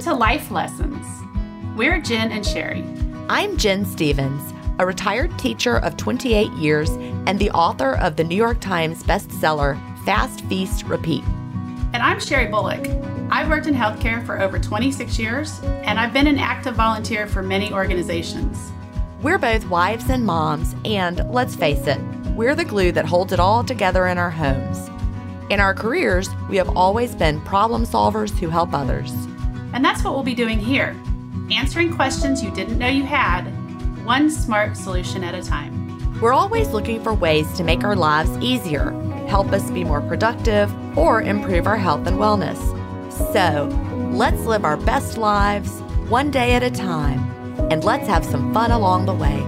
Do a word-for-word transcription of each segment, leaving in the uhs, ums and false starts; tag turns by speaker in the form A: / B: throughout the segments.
A: to Life Lessons. We're Jen and Sherry.
B: I'm Jen Stevens, a retired teacher of twenty-eight years and the author of the New York Times bestseller, Fast, Feast, Repeat.
A: And I'm Sherry Bullock. I've worked in healthcare for over twenty-six years, and I've been an active volunteer for many organizations.
B: We're both wives and moms, and let's face it, we're the glue that holds it all together in our homes. In our careers, we have always been problem solvers who help others.
A: And that's what we'll be doing here, answering questions you didn't know you had, one smart solution at a time.
B: We're always looking for ways to make our lives easier, help us be more productive, or improve our health and wellness. So, let's live our best lives, one day at a time, and let's have some fun along the way.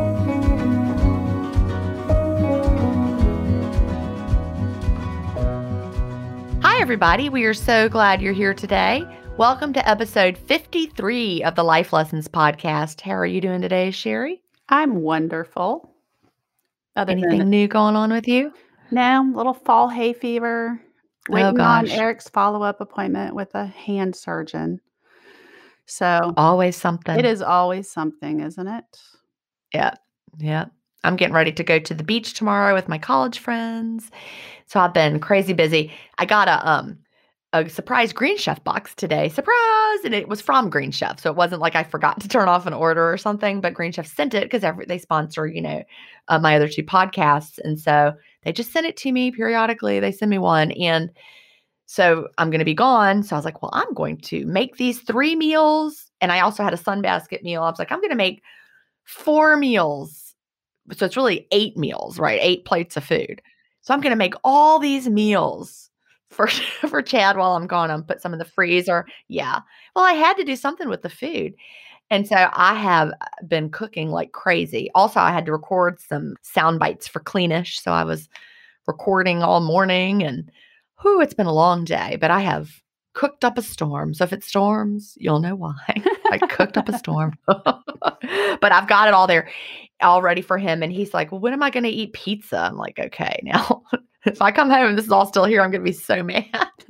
B: Hi, everybody. We are so glad you're here today. Welcome to episode fifty-three of the Life Lessons podcast. How are you doing today, Sherry?
A: I'm wonderful.
B: Other Anything than, new going on with you?
A: No, little fall hay fever. Waiting
B: oh,
A: on Eric's follow-up appointment with a hand surgeon. So
B: always something.
A: It is always something, isn't it?
B: Yeah. Yeah. I'm getting ready to go to the beach tomorrow with my college friends. So I've been crazy busy. I got a um a surprise Green Chef box today. Surprise! And it was from Green Chef. So it wasn't like I forgot to turn off an order or something, but Green Chef sent it because they sponsor, you know, uh, my other two podcasts. And so they just send it to me periodically. They send me one. And so I'm going to be gone. So I was like, well, I'm going to make these three meals. And I also had a Sunbasket meal. I was like, I'm going to make four meals. So it's really eight meals, right? Eight plates of food. So I'm going to make all these meals for, for Chad while I'm gone. I'm put some in the freezer. Yeah. Well, I had to do something with the food. And so I have been cooking like crazy. Also, I had to record some sound bites for Cleanish. So I was recording all morning and whew, it's been a long day, but I have cooked up a storm. So if it storms, you'll know why. I cooked up a storm. But I've got it all there, all ready for him. And he's like, well, when am I going to eat pizza? I'm like, okay, now if I come home and this is all still here, I'm going to be so mad.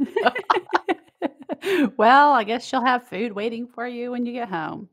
A: Well, I guess she'll have food waiting for you when you get home.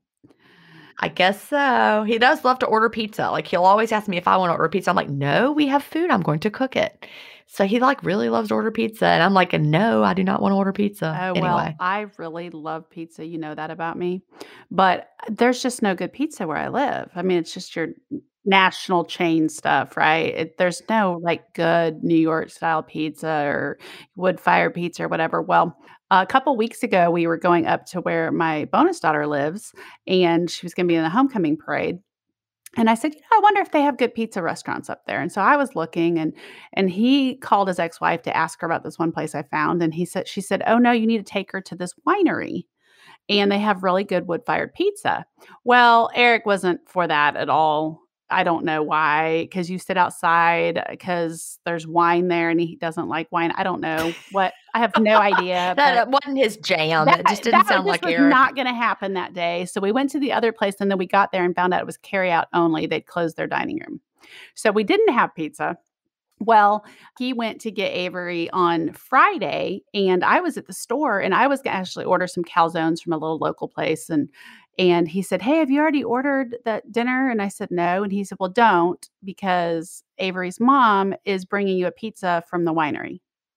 B: I guess so. He does love to order pizza. Like he'll always ask me if I want to order pizza. I'm like, no, we have food. I'm going to cook it. So he like really loves to order pizza. And I'm like, no, I do not want to order pizza.
A: Oh,
B: anyway.
A: Well, I really love pizza. You know that about me. But there's just no good pizza where I live. I mean, it's just your national chain stuff, right? It, there's no like good New York style pizza or wood fire pizza or whatever. Well, a couple weeks ago, we were going up to where my bonus daughter lives, and she was going to be in the homecoming parade. And I said, you know, I wonder if they have good pizza restaurants up there. And so I was looking, and and he called his ex-wife to ask her about this one place I found. And he said, she said, oh no, you need to take her to this winery, and they have really good wood-fired pizza. Well, Eric wasn't for that at all. I don't know why, because you sit outside because there's wine there and he doesn't like wine. I don't know what. I have no idea.
B: That wasn't his jam. That, it just didn't
A: that
B: sound
A: just
B: like
A: was
B: Eric.
A: Not going to happen that day. So we went to the other place, and then we got there and found out it was carry out only. They'd closed their dining room. So we didn't have pizza. Well, he went to get Avery on Friday, and I was at the store, and I was going to actually order some calzones from a little local place. And And he said, hey, have you already ordered that dinner? And I said, no. And he said, well, don't, because Avery's mom is bringing you a pizza from the winery.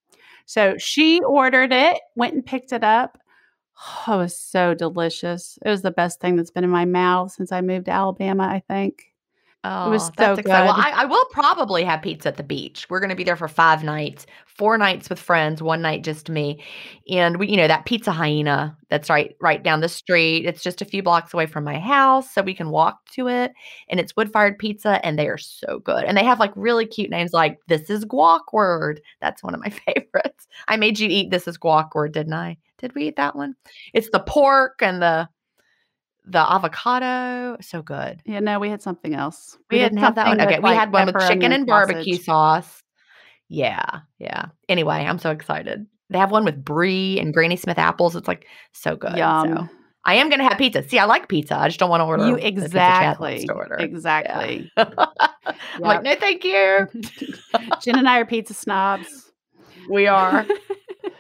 A: So she ordered it, went and picked it up. Oh, it was so delicious. It was the best thing that's been in my mouth since I moved to Alabama, I think.
B: Oh,
A: it was so
B: that's
A: good.
B: exciting. Well, I, I will probably have pizza at the beach. We're going to be there for five nights, four nights with friends, one night just me. And we, you know, that Pizza Hyena that's right, right down the street. It's just a few blocks away from my house, so we can walk to it. And it's wood-fired pizza, and they are so good. And they have like really cute names, like This is Guackward. That's one of my favorites. I made you eat This is Guackward, didn't I? Did we eat that one? It's the pork and the The avocado, so good.
A: Yeah, no, we had something else.
B: We, we didn't have that one. Okay, we
A: like
B: had one with chicken and barbecue
A: sausage.
B: sauce. Yeah, yeah. Anyway, I'm so excited. They have one with brie and Granny Smith apples. It's like so good.
A: Yum.
B: So I am going to have pizza. See, I like pizza. I just don't want to order
A: you exactly.
B: To order.
A: Exactly.
B: Yeah. I'm yep. like, no, thank you.
A: Jen and I are pizza snobs.
B: We are.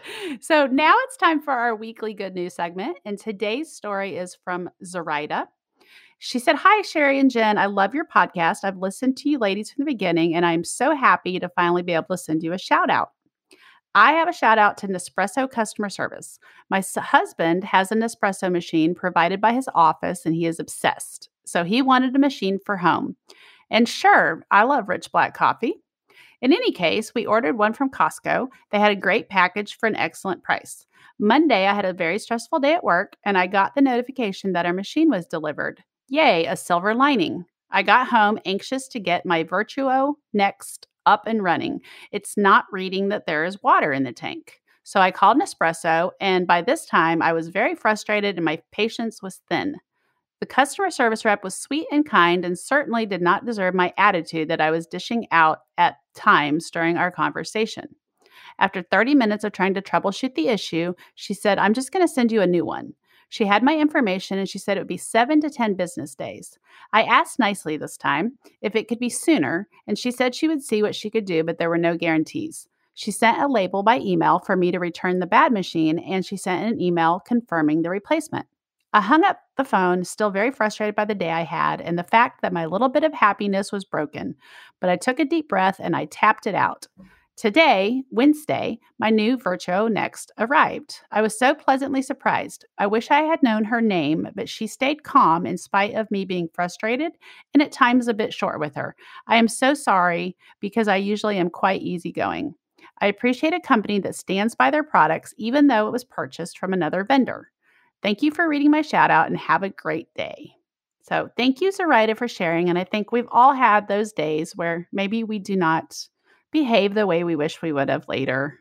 A: So now it's time for our weekly good news segment. And today's story is from Zoraida. She said, "Hi, Sherry and Jen. I love your podcast. I've listened to you ladies from the beginning, and I'm so happy to finally be able to send you a shout out. I have a shout out to Nespresso customer service. My s- husband has a Nespresso machine provided by his office, and he is obsessed. So he wanted a machine for home. And sure, I love rich black coffee. In any case, we ordered one from Costco. They had a great package for an excellent price. Monday, I had a very stressful day at work, and I got the notification that our machine was delivered. Yay, a silver lining. I got home anxious to get my Virtuo Next up and running. It's not reading that there is water in the tank. So I called Nespresso, and by this time, I was very frustrated and my patience was thin. The customer service rep was sweet and kind and certainly did not deserve my attitude that I was dishing out at times during our conversation. After thirty minutes of trying to troubleshoot the issue, she said, "I'm just going to send you a new one." She had my information and she said it would be seven to ten business days. I asked nicely this time if it could be sooner, and she said she would see what she could do, but there were no guarantees. She sent a label by email for me to return the bad machine, and she sent an email confirming the replacement. I hung up the phone, still very frustrated by the day I had and the fact that my little bit of happiness was broken, but I took a deep breath and I tapped it out. Today, Wednesday, my new Virtuo Next arrived. I was so pleasantly surprised. I wish I had known her name, but she stayed calm in spite of me being frustrated and at times a bit short with her. I am so sorry because I usually am quite easygoing. I appreciate a company that stands by their products even though it was purchased from another vendor. Thank you for reading my shout out and have a great day." So thank you, Zoraida, for sharing. And I think we've all had those days where maybe we do not behave the way we wish we would have later.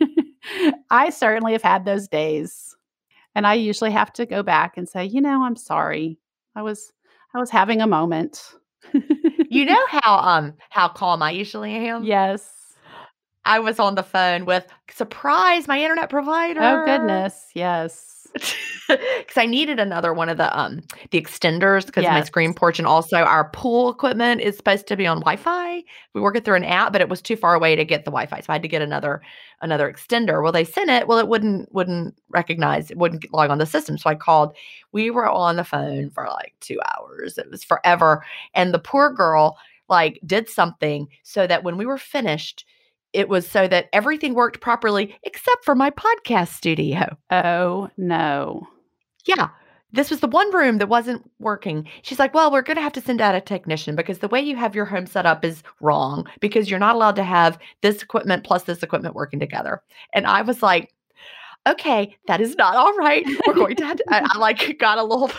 A: I certainly have had those days. And I usually have to go back and say, you know, I'm sorry. I was I was having a moment.
B: You know how um how calm I usually am?
A: Yes.
B: I was on the phone with surprise my internet provider.
A: Oh goodness. Yes.
B: Because I needed another one of the um the extenders because my
A: Yes.
B: screen porch and also our pool equipment is supposed to be on Wi-Fi. We work it through an app, but it was too far away to get the Wi-Fi, so I had to get another another extender. Well, they sent it. Well, it wouldn't wouldn't recognize. It wouldn't log on the system. So I called. We were on the phone for like two hours. It was forever, and the poor girl like did something so that when we were finished, it was so that everything worked properly except for my podcast studio.
A: Oh no.
B: Yeah. This was the one room that wasn't working. She's like, "Well, we're going to have to send out a technician because the way you have your home set up is wrong because you're not allowed to have this equipment plus this equipment working together." And I was like, "Okay, that is not all right. We're going to have to," I, I like got a little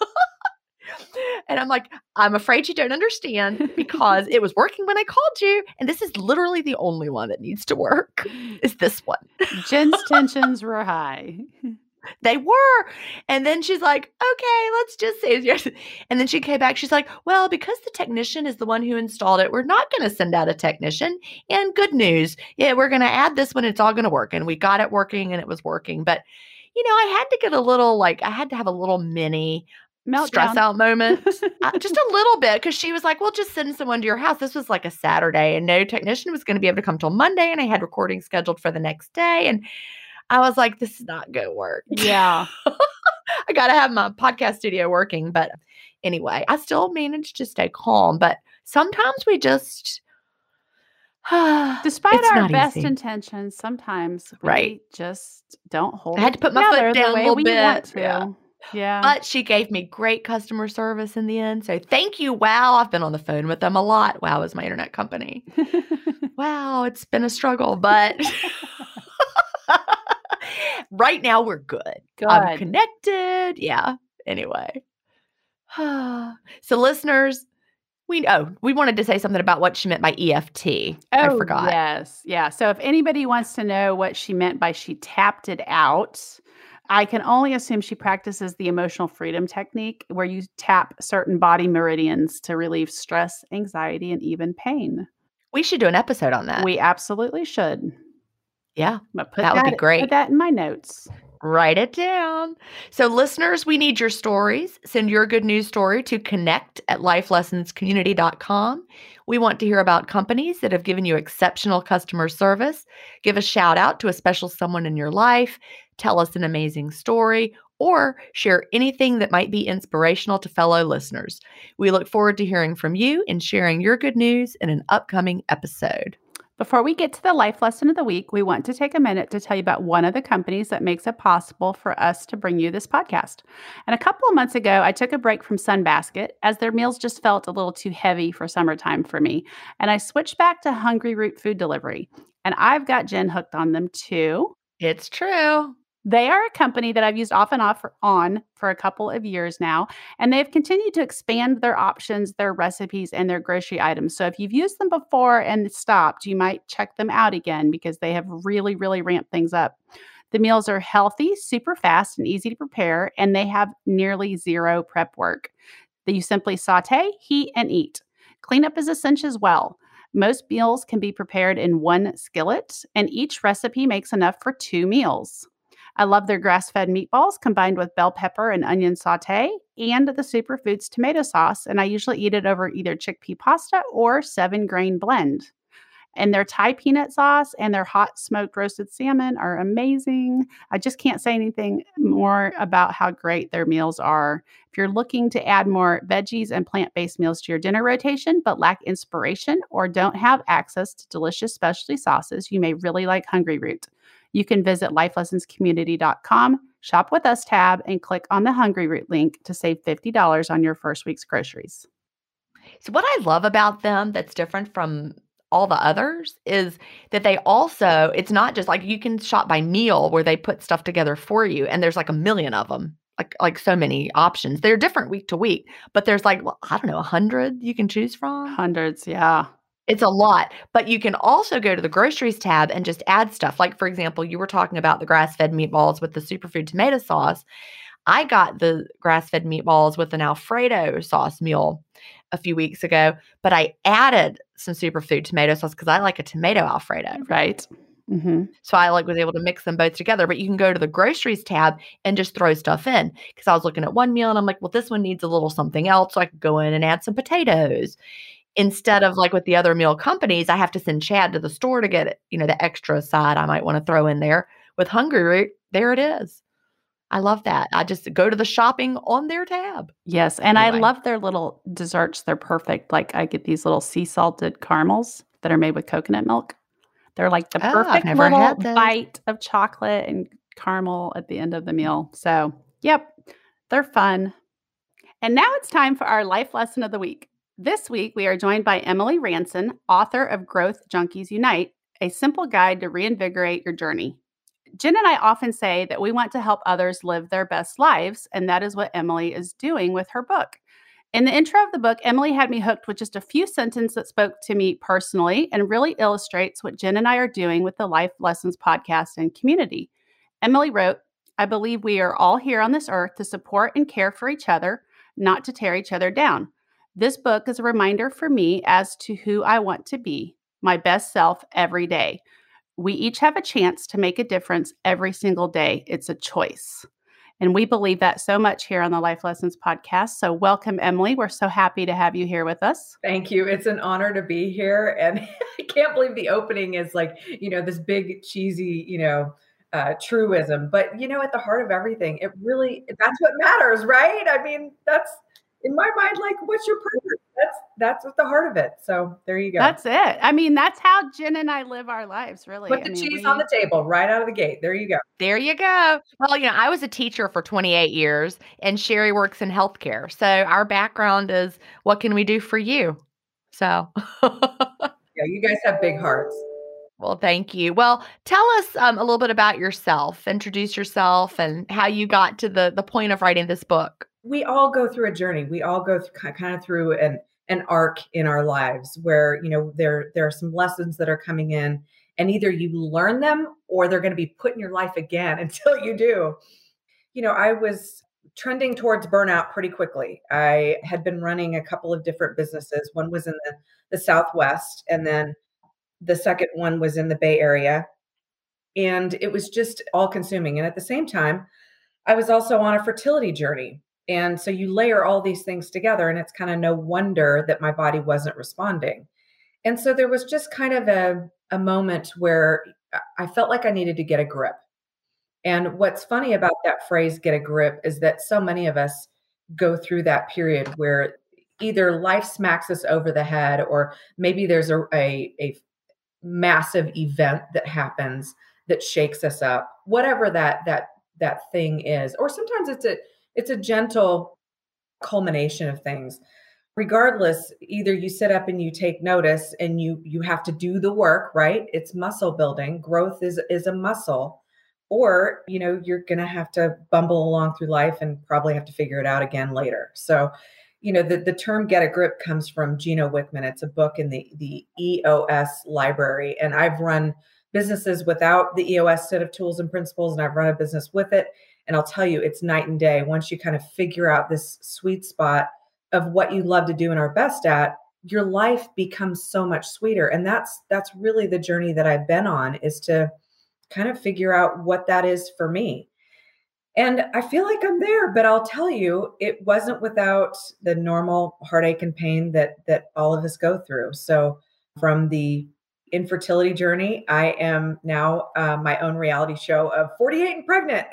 B: and I'm like, "I'm afraid you don't understand because it was working when I called you. And this is literally the only one that needs to work is this one."
A: Jen's tensions were high.
B: They were. And then she's like, "Okay, let's just say yes." And then she came back. She's like, "Well, because the technician is the one who installed it, we're not going to send out a technician. And good news. Yeah, we're going to add this when it's all going to work." And we got it working and it was working. But, you know, I had to get a little like, I had to have a little mini
A: Meltdown.
B: stress out moment, uh, just a little bit, because she was like, "Well, just send someone to your house." This was like a Saturday and no technician was going to be able to come till Monday. And I had recording scheduled for the next day. And I was like, "This is not going to work."
A: Yeah.
B: I got to have my podcast studio working. But anyway, I still managed to stay calm. But sometimes we just,
A: Despite
B: it's
A: our
B: not
A: best
B: easy.
A: intentions, sometimes we
B: Right.
A: just don't hold
B: I had
A: it
B: to put my
A: together
B: foot
A: the
B: down a
A: way
B: little
A: we
B: bit.
A: want to.
B: Yeah.
A: Yeah.
B: But she gave me great customer service in the end. So thank you. Wow. I've been on the phone with them a lot. Wow is my internet company. Wow. It's been a struggle, but right now we're good. I'm
A: Good.
B: connected. Yeah. Anyway. So listeners, we oh, we wanted to say something about what she meant by E F T. I
A: Oh,
B: forgot.
A: yes. Yeah. So if anybody wants to know what she meant by she tapped it out, I can only assume she practices the emotional freedom technique where you tap certain body meridians to relieve stress, anxiety, and even pain.
B: We should do an episode on that.
A: We absolutely should.
B: Yeah.
A: But put
B: That would be
A: Put
B: great.
A: that in my notes.
B: Write it down. So listeners, we need your stories. Send your good news story to connect at life lessons community dot com. We want to hear about companies that have given you exceptional customer service. Give a shout out to a special someone in your life. Tell us an amazing story or share anything that might be inspirational to fellow listeners. We look forward to hearing from you and sharing your good news in an upcoming episode.
A: Before we get to the life lesson of the week, we want to take a minute to tell you about one of the companies that makes it possible for us to bring you this podcast. And a couple of months ago, I took a break from Sunbasket as their meals just felt a little too heavy for summertime for me. And I switched back to Hungry Root Food Delivery. And I've got Jen hooked on them too.
B: It's true.
A: They are a company that I've used off and off for, on for a couple of years now, and they've continued to expand their options, their recipes, and their grocery items. So if you've used them before and stopped, you might check them out again because they have really, really ramped things up. The meals are healthy, super fast, and easy to prepare, and they have nearly zero prep work. That you simply saute, heat, and eat. Cleanup is a cinch as well. Most meals can be prepared in one skillet, and each recipe makes enough for two meals. I love their grass-fed meatballs combined with bell pepper and onion saute and the Superfoods tomato sauce, and I usually eat it over either chickpea pasta or seven-grain blend. And their Thai peanut sauce and their hot smoked roasted salmon are amazing. I just can't say anything more about how great their meals are. If you're looking to add more veggies and plant-based meals to your dinner rotation but lack inspiration or don't have access to delicious specialty sauces, you may really like Hungry Root. You can visit life lessons community dot com, shop with us tab, and click on the Hungry Root link to save fifty dollars on your first week's groceries.
B: So what I love about them that's different from all the others is that they also, it's not just like you can shop by meal where they put stuff together for you and there's like a million of them, like like so many options. They're different week to week, but there's like, well, I don't know, a hundred you can choose from.
A: Hundreds, yeah.
B: It's a lot, but you can also go to the groceries tab and just add stuff. Like, for example, you were talking about the grass-fed meatballs with the superfood tomato sauce. I got the grass-fed meatballs with an Alfredo sauce meal a few weeks ago, but I added some superfood tomato sauce because I like a tomato Alfredo.
A: Right. Mm-hmm.
B: So I like was able to mix them both together, but you can go to the groceries tab and just throw stuff in because I was looking at one meal and I'm like, well, this one needs a little something else. So I could go in and add some potatoes. Instead of like with the other meal companies, I have to send Chad to the store to get it, you know, the extra side I might want to throw in there. With Hungry Root, there it is. I love that. I just go to the shopping on their tab.
A: Yes, and
B: Anyway.
A: I love their little desserts. They're perfect. Like I get these little sea salted caramels that are made with coconut milk. They're like the
B: Oh, I've
A: perfect
B: never
A: little
B: had those.
A: bite of chocolate and caramel at the end of the meal. So, yep, they're fun. And now it's time for our life lesson of the week. This week, we are joined by Emily Ranson, author of Growth Junkies Unite, a simple guide to reinvigorate your journey. Jen and I often say that we want to help others live their best lives, and that is what Emily is doing with her book. In the intro of the book, Emily had me hooked with just a few sentences that spoke to me personally and really illustrates what Jen and I are doing with the Life Lessons podcast and community. Emily wrote, "I believe we are all here on this earth to support and care for each other, not to tear each other down. This book is a reminder for me as to who I want to be, my best self every day. We each have a chance to make a difference every single day. It's a choice." And we believe that so much here on the Life Lessons podcast. So welcome, Emily. We're so happy to have you here with us.
C: Thank you. It's an honor to be here. And I can't believe the opening is like, you know, this big cheesy, you know, uh, truism. But, you know, at the heart of everything, it really, that's what matters, right? I mean, that's in my mind, like, what's your purpose? That's that's at the heart of it. So there you go.
A: That's it. I mean, that's how Jen and I live our lives, really.
C: Put
A: I
C: the
A: mean,
C: cheese
A: we-
C: on the table right out of the gate. There you go.
B: There you go. Well, you know, I was a teacher for twenty-eight years and Sherry works in healthcare. So our background is what can we do for you? So,
C: Yeah, you guys have big hearts.
B: well, thank you. Well, tell us um, a little bit about yourself. Introduce yourself and how you got to the the point of writing this book.
C: We all go through a journey. We all go through, kind of through an an arc in our lives where, you know, there there are some lessons that are coming in, and either you learn them or they're going to be put in your life again until you do. You know, I was trending towards burnout pretty quickly. I had been running a couple of different businesses. One was in the, the Southwest, and then the second one was in the Bay Area. And it was just all consuming. And at the same time, I was also on a fertility journey. And so you layer all these things together, and it's kind of no wonder that my body wasn't responding. And so there was just kind of a, a moment where I I felt like I needed to get a grip. And what's funny about that phrase, get a grip, is that so many of us go through that period where either life smacks us over the head, or maybe there's a, a, a massive event that happens that shakes us up, whatever that that that thing is. Or sometimes it's a it's a gentle culmination of things. Regardless, either you sit up and you take notice and you you have to do the work, right? It's muscle building. Growth is is a muscle. Or, you know, you're going to have to bumble along through life and probably have to figure it out again later. So, you know, the, the term get a grip comes from Gino Wickman. It's a book in the, the E O S library. And I've run businesses without the E O S set of tools and principles, and I've run a business with it. And I'll tell you, it's night and day. Once you kind of figure out this sweet spot of what you love to do and are best at, your life becomes so much sweeter. And that's that's really the journey that I've been on, is to kind of figure out what that is for me. And I feel like I'm there, but I'll tell you, it wasn't without the normal heartache and pain that that all of us go through. So from the infertility journey, I am now uh, my own reality show of forty-eight and pregnant.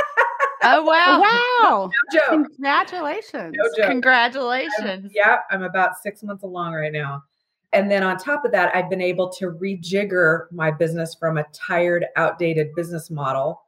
B: Oh, wow.
A: Wow.
C: No joke.
A: Congratulations.
C: No joke.
B: Congratulations.
C: I'm, yeah, I'm about six months along right now. And then on top of that, I've been able to rejigger my business from a tired, outdated business model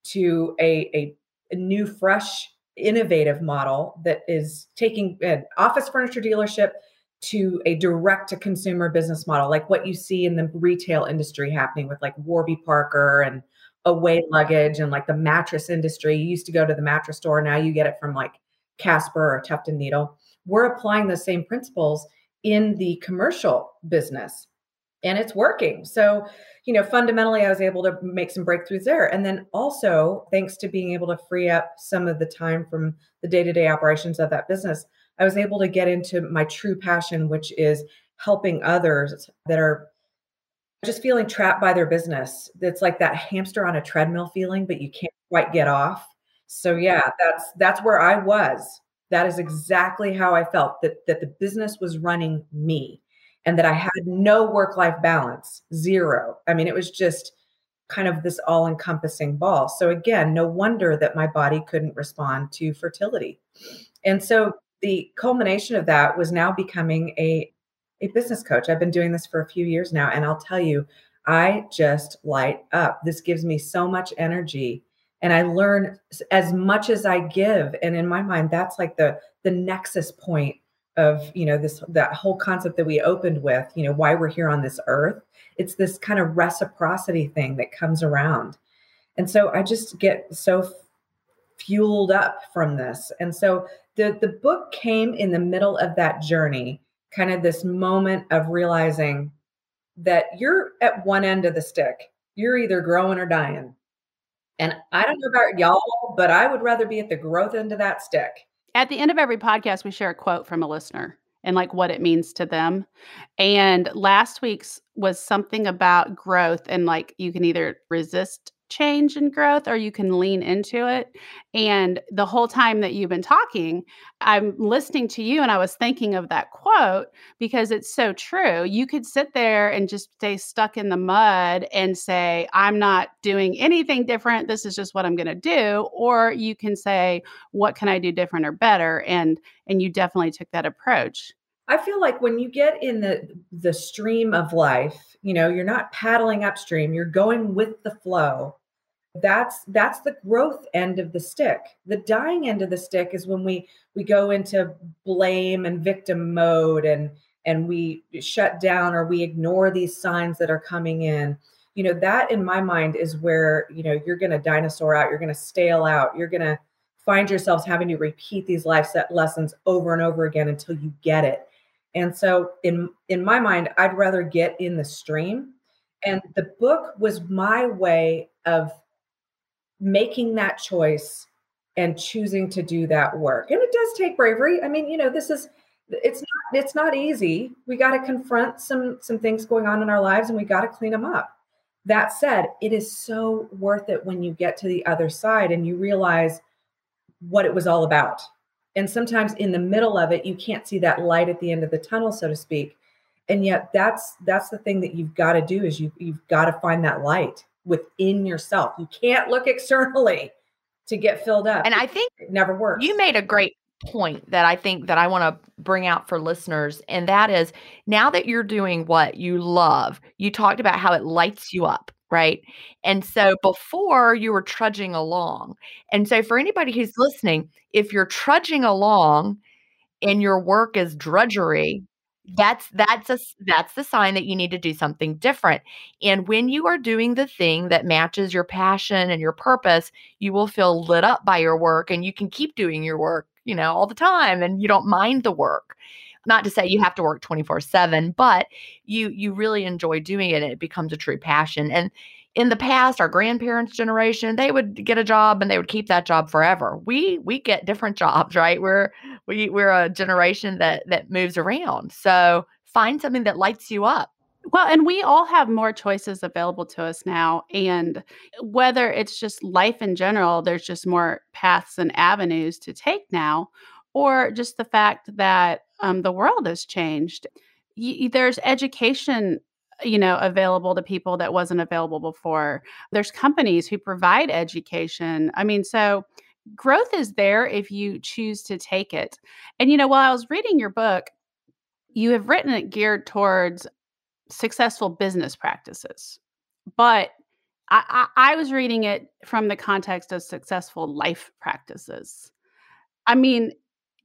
C: to a, a, a new, fresh, innovative model that is taking an office furniture dealership to a direct-to-consumer business model, like what you see in the retail industry happening with like Warby Parker and Away Luggage and like the mattress industry. You used to go to the mattress store. Now you get it from like Casper or Tuft and Needle. We're applying those same principles in the commercial business, and it's working. So, you know, fundamentally, I was able to make some breakthroughs there. And then also, thanks to being able to free up some of the time from the day-to-day operations of that business, I was able to get into my true passion, which is helping others that are just feeling trapped by their business. It's like that hamster on a treadmill feeling, but you can't quite get off. So yeah, that's that's where I was. That is exactly how I felt, that, that the business was running me and that I had no work-life balance, zero. I mean, it was just kind of this all-encompassing ball. So again, no wonder that my body couldn't respond to fertility. And so the culmination of that was now becoming a, a business coach. I've been doing this for a few years now, and I'll tell you, I just light up. This gives me so much energy. And I learn as much as I give. And in my mind, that's like the the nexus point of, you know, this, that whole concept that we opened with, you know, why we're here on this earth. It's this kind of reciprocity thing that comes around. And so I just get so f- fueled up from this. And so the, the book came in the middle of that journey, kind of this moment of realizing that you're at one end of the stick. You're either growing or dying. And I don't know about y'all, but I would rather be at the growth end of that stick.
A: At the end of every podcast, we share a quote from a listener and like what it means to them. And last week's was something about growth, and like you can either resist change and growth or you can lean into it. And the whole time that you've been talking, I'm listening to you and I was thinking of that quote because it's so true. You could sit there and just stay stuck in the mud and say, I'm not doing anything different. This is just what I'm going to do. Or you can say, what can I do different or better? And and you definitely took that approach.
C: I feel like when you get in the the stream of life, you know, you're not paddling upstream, you're going with the flow. That's that's the growth end of the stick. The dying end of the stick is when we we go into blame and victim mode, and and we shut down or we ignore these signs that are coming in. You know, that in my mind is where, you know, you're going to dinosaur out, you're going to stale out, you're going to find yourselves having to repeat these life set lessons over and over again until you get it. And so in in my mind, I'd rather get in the stream. And the book was my way of making that choice and choosing to do that work. And it does take bravery. I mean, you know, this is, it's not, it's not easy. We got to confront some, some things going on in our lives, and we got to clean them up. That said, it is so worth it when you get to the other side and you realize what it was all about. And sometimes in the middle of it, you can't see that light at the end of the tunnel, so to speak. And yet that's that's the thing that you've got to do is you you've got to find that light within yourself. You can't look externally to get filled up.
B: And I think
C: it never works.
B: you made a great point that I think that I want to bring out for listeners. And that is, now that you're doing what you love, you talked about how it lights you up, right? And so before you were trudging along. And so for anybody who's listening, if you're trudging along and your work is drudgery, that's that's a s- that's the sign that you need to do something different. And when you are doing the thing that matches your passion and your purpose, you will feel lit up by your work, and you can keep doing your work, you know, all the time, and you don't mind the work. Not to say you have to work twenty-four seven, but you you really enjoy doing it, and it becomes a true passion. And in the past, our grandparents' generation, they would get a job and they would keep that job forever. We we get different jobs, right? We're we we're a generation that that moves around. So find something that lights you up.
A: Well, and we all have more choices available to us now. And whether it's just life in general, there's just more paths and avenues to take now, or just the fact that um, the world has changed. Y- y- there's education, you know, available to people that wasn't available before. There's companies who provide education. I mean, so growth is there if you choose to take it. And, you know, while I was reading your book, you have written it geared towards successful business practices. But I, I, I was reading it from the context of successful life practices. I mean,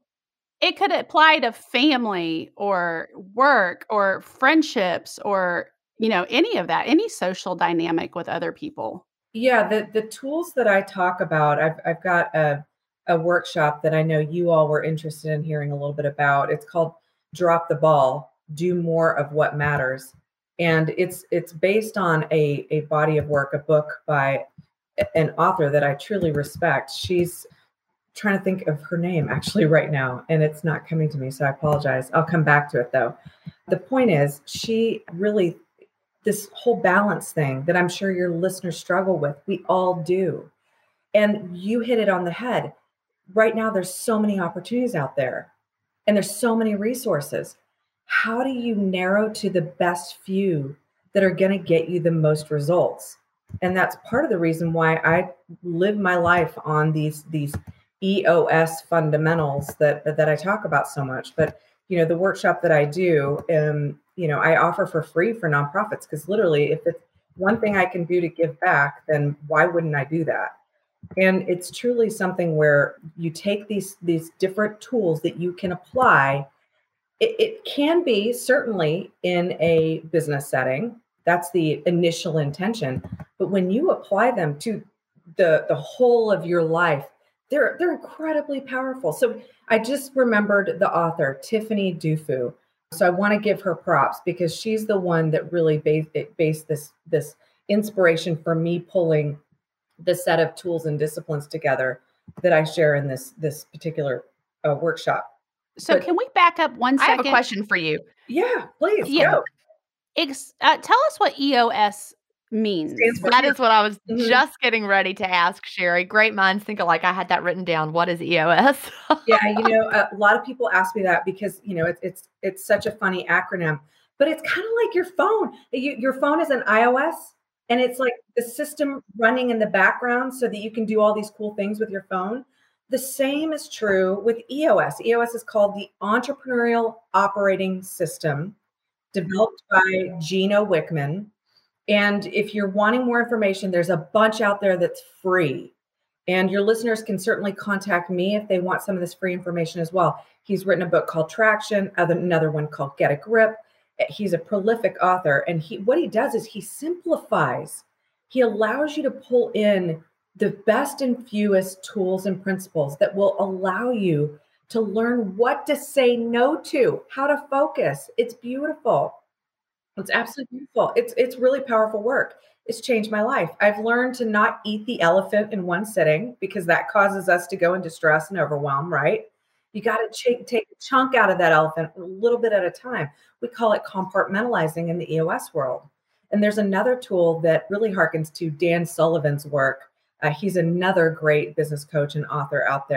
A: it could apply to family or work or friendships or, you know, any of that, any social dynamic with other people.
C: Yeah, the the tools that I talk about, I've I've got a a workshop that I know you all were interested in hearing a little bit about. It's called Drop the Ball, Do More of What Matters. And it's it's based on a a body of work, a book by a- an author that I truly respect. She's trying to think of her name actually right now, and it's not coming to me, so I apologize. I'll come back to it though. The point is, she really this whole balance thing that I'm sure your listeners struggle with. We all do. And you hit it on the head. Right now, there's so many opportunities out there and there's so many resources. How do you narrow to the best few that are going to get you the most results? And that's part of the reason why I live my life on these, these E O S fundamentals that, that I talk about so much. But, you know, the workshop that I do, um, you know, I offer for free for nonprofits because literally if it's one thing I can do to give back, then why wouldn't I do that? And it's truly something where you take these these different tools that you can apply. It, it can be certainly in a business setting. That's the initial intention. But when you apply them to the the whole of your life, they're they're incredibly powerful. So I just remembered the author, Tiffany Dufu. So I want to give her props because she's the one that really based, based this this inspiration for me pulling the set of tools and disciplines together that I share in this this particular uh, workshop.
A: So
C: But
A: can we back up one
B: I have a
A: second?
B: question for you.
C: yeah, please
A: Yeah.
C: go.
A: Ex- uh, tell us what E O S means.
C: Stands for
B: That is what I was
C: Mhm.
B: just getting ready to ask, Sherry. Great minds think alike. I had that written down. What is E O S?
C: Yeah, you know, a lot of people ask me that because you know it's it's it's such a funny acronym, but it's kind of like your phone. You, your phone is an iOS, and it's like the system running in the background so that you can do all these cool things with your phone. The same is true with E O S. E O S is called the Entrepreneurial Operating System, developed by Gino Wickman. And if you're wanting more information, there's a bunch out there that's free. And your listeners can certainly contact me if they want some of this free information as well. He's written a book called Traction, other, another one called Get a Grip. He's a prolific author. And he what he does is he simplifies. He allows you to pull in the best and fewest tools and principles that will allow you to learn what to say no to, how to focus. It's beautiful. It's absolutely beautiful. It's it's really powerful work. It's changed my life. I've learned to not eat the elephant in one sitting because that causes us to go into stress and overwhelm, right? You got to ch- take a chunk out of that elephant a little bit at a time. We call it compartmentalizing in the E O S world. And there's another tool that really harkens to Dan Sullivan's work. Uh, he's another great business coach and author out there.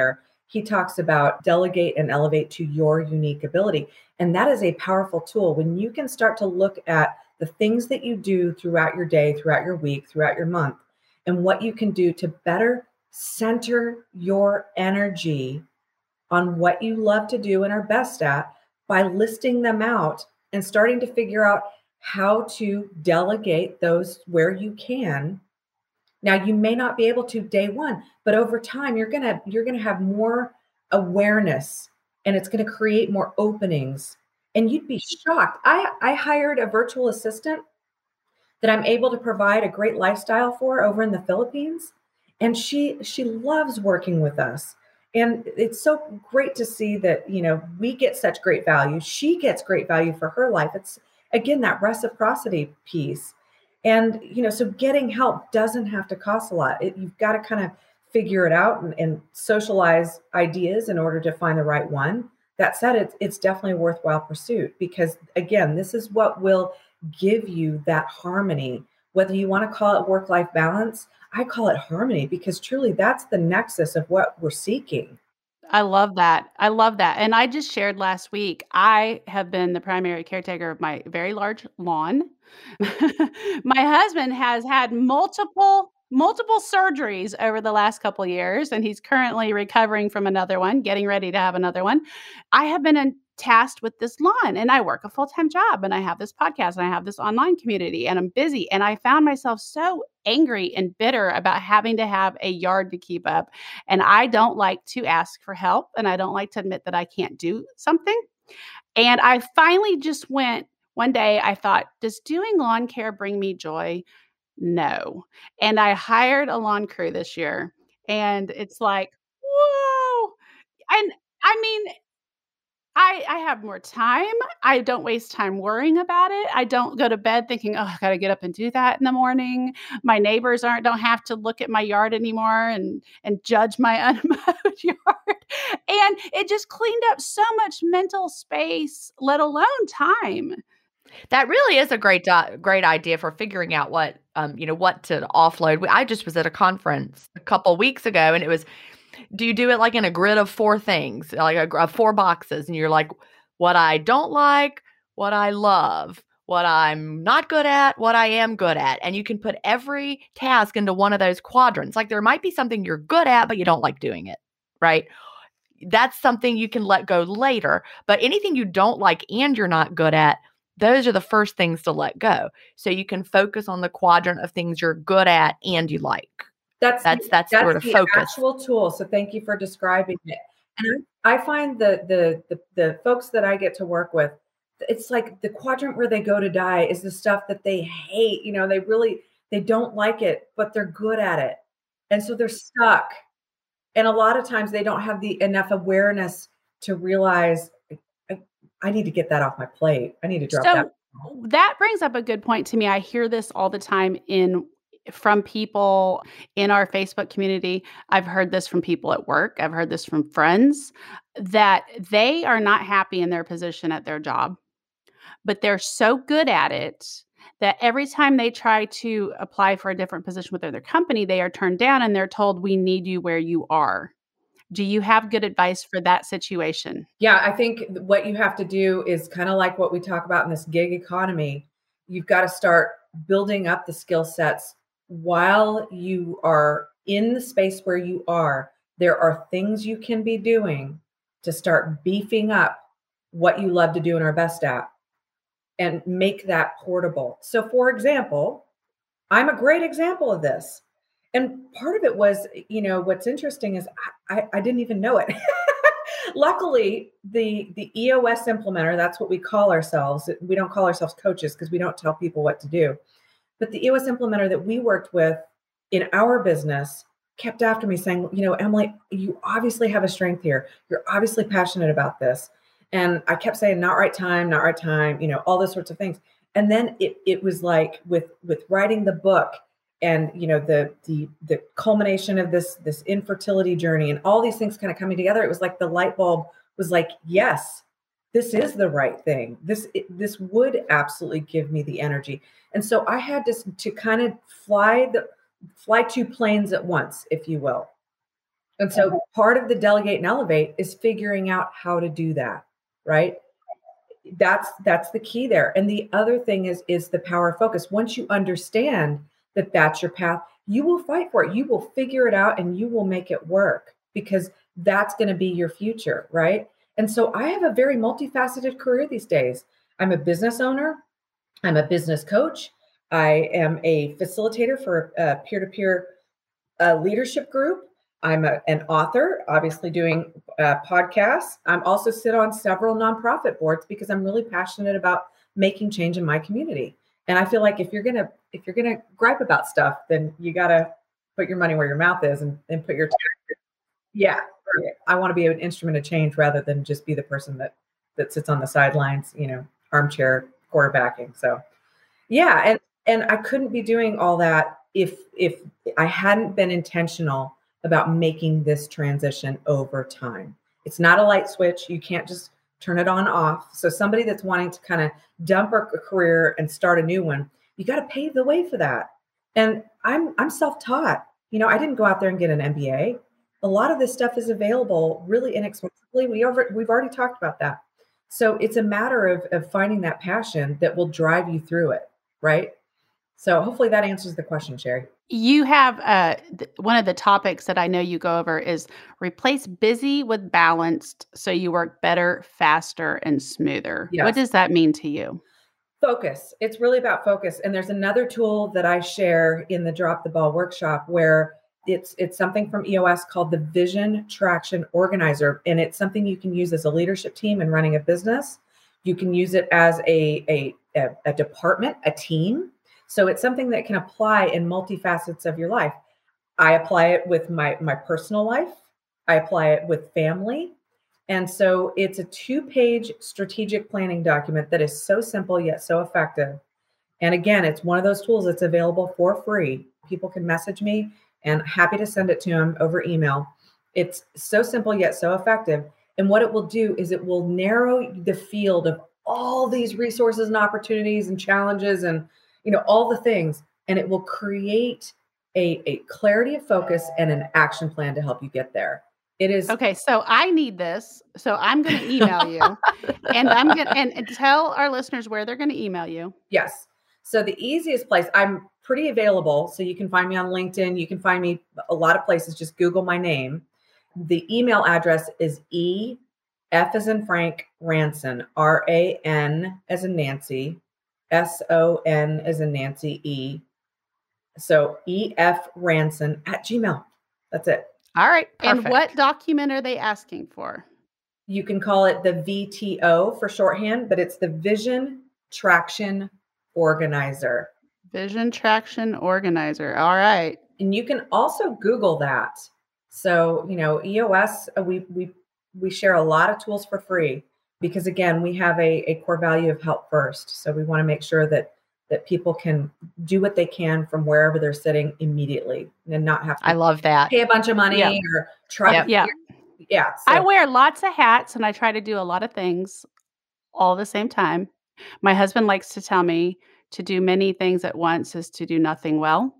C: he talks about delegate and elevate to your unique ability. And that is a powerful tool when you can start to look at the things that you do throughout your day, throughout your week, throughout your month, and what you can do to better center your energy on what you love to do and are best at by listing them out and starting to figure out how to delegate those where you can. Now, you may not be able to day one, but over time you're going to you're going to have more awareness, and it's going to create more openings. And you'd be shocked. I I hired a virtual assistant that I'm able to provide a great lifestyle for over in the Philippines, and she she loves working with us. And it's so great to see that, you know, we get such great value. She gets great value for her life. It's again that reciprocity piece. And, you know, so getting help doesn't have to cost a lot. It, you've got to kind of figure it out and, and socialize ideas in order to find the right one. That said, it's, it's definitely a worthwhile pursuit because, again, this is what will give you that harmony. Whether you want to call it work-life balance, I call it harmony because truly that's the nexus of what we're seeking.
A: I love that. I love that. And I just shared last week, I have been the primary caretaker of my very large lawn. My husband has had multiple multiple surgeries over the last couple years, and he's currently recovering from another one, getting ready to have another one. I have been in, tasked with this lawn, and I work a full-time job, and I have this podcast, and I have this online community, and I'm busy. And I found myself so angry and bitter about having to have a yard to keep up. And I don't like to ask for help, and I don't like to admit that I can't do something. And I finally just went one day, I thought, does doing lawn care bring me joy? No. And I hired a lawn crew this year, and it's like, whoa. And I mean, I I have more time. I don't waste time worrying about it. I don't go to bed thinking, "Oh, I gotta get up and do that in the morning." My neighbors aren't don't have to look at my yard anymore and and judge my unmowed yard. And it just cleaned up so much mental space, let alone time.
B: That really is a great di great idea for figuring out what, um, you know, what to offload. We I just was at a conference a couple weeks ago, and it was, do you do it like in a grid of four things, like a gr of four boxes, and you're like, what I don't like, what I love, what I'm not good at, what I am good at, and you can put every task into one of those quadrants. Like, there might be something you're good at, but you don't like doing it, right? That's something you can let go later, but anything you don't like and you're not good at, those are the first things to let go. So you can focus on the quadrant of things you're good at and you like.
C: That's
B: That's
C: the,
B: that's
C: that's
B: sort of
C: the
B: focus.
C: actual tool. So thank you for describing it. And I, I find the, the the the folks that I get to work with, it's like the quadrant where they go to die is the stuff that they hate. You know, they really they don't like it, but they're good at it, and so they're stuck. And a lot of times they don't have the enough awareness to realize I, I need to get that off my plate. I need to drop that.
A: So that brings up a good point to me. I hear this all the time in from people in our Facebook community. I've heard this from people at work. I've heard this from friends that they are not happy in their position at their job, but they're so good at it that every time they try to apply for a different position within their company, they are turned down and they're told, we need you where you are. Do you have good advice for that situation?
C: Yeah, I think what you have to do is kind of like what we talk about in this gig economy. You've got to start building up the skill sets while you are in the space where you are. There are things you can be doing to start beefing up what you love to do and are best at and make that portable. So for example, I'm a great example of this. And part of it was, you know, what's interesting is I, I, I didn't even know it. Luckily, the the E O S implementer, that's what we call ourselves. We don't call ourselves coaches because we don't tell people what to do. But the E O S implementer that we worked with in our business kept after me saying, you know, Emily, you obviously have a strength here. You're obviously passionate about this. And I kept saying, not right time, not right time, you know, all those sorts of things. And then it it was like with with writing the book and, you know, the the the culmination of this this infertility journey and all these things kind of coming together, it was like the light bulb was like, yes, this is the right thing. This it, this would absolutely give me the energy. And so I had to to kind of fly the fly two planes at once, if you will. And so part of the delegate and elevate is figuring out how to do that, right? That's that's the key there. And the other thing is is the power of focus. Once you understand that that's your path, you will fight for it. You will figure it out and you will make it work because that's going to be your future, right? And so I have a very multifaceted career these days. I'm a business owner. I'm a business coach. I am a facilitator for a peer-to-peer uh, leadership group. I'm a, an author, obviously doing uh, podcasts. I'm also sit on several nonprofit boards because I'm really passionate about making change in my community. And I feel like if you're gonna if you're gonna gripe about stuff, then you gotta put your money where your mouth is and, and put your yeah. I want to be an instrument of change rather than just be the person that that sits on the sidelines, you know, armchair quarterbacking. So yeah, and and I couldn't be doing all that if if I hadn't been intentional about making this transition over time. It's not a light switch. You can't just turn it on off. So somebody that's wanting to kind of dump a career and start a new one, you got to pave the way for that. And I'm I'm self-taught. You know, I didn't go out there and get an M B A. A lot of this stuff is available really inexpensively. We over, we've already talked about that. So it's a matter of, of finding that passion that will drive you through it, right? So hopefully that answers the question, Sherry.
A: You have uh, th- one of the topics that I know you go over is replace busy with balanced so you work better, faster, and smoother.
C: Yes.
A: What does that mean to you?
C: Focus. It's really about focus. And there's another tool that I share in the Drop the Ball workshop where it's it's something from E O S called the Vision Traction Organizer. And it's something you can use as a leadership team in running a business. You can use it as a, a, a, a department, a team. So it's something that can apply in multifacets of your life. I apply it with my, my personal life. I apply it with family. And so it's a two-page strategic planning document that is so simple yet so effective. And again, it's one of those tools that's available for free. People can message me and happy to send it to them over email. It's so simple yet so effective. And what it will do is it will narrow the field of all these resources and opportunities and challenges and you know, all the things, and it will create a, a clarity of focus and an action plan to help you get there. It is
A: okay. So I need this. So I'm going to email you, and I'm going to and, and tell our listeners where they're going to email you.
C: Yes. So the easiest place, I'm pretty available. So you can find me on LinkedIn. You can find me a lot of places. Just Google my name. The email address is E F as in Frank Ranson, R A N as in Nancy. S O N as in Nancy E. So E F Ranson at Gmail. That's it.
A: All right.
B: Perfect.
A: And what document are they asking for?
C: You can call it the V T O for shorthand, but it's the Vision Traction Organizer.
A: Vision Traction Organizer. All right.
C: And you can also Google that. So, you know, E O S, uh, we we we share a lot of tools for free. Because again, we have a, a core value of help first. So we want to make sure that that people can do what they can from wherever they're sitting immediately and not have to
B: I love that.
C: pay a bunch of money
A: Yeah.
C: or try
A: Yep.
C: to
A: Yeah.
C: Yeah. So,
A: I wear lots of hats and I try to do a lot of things all at the same time. My husband likes to tell me to do many things at once is to do nothing well.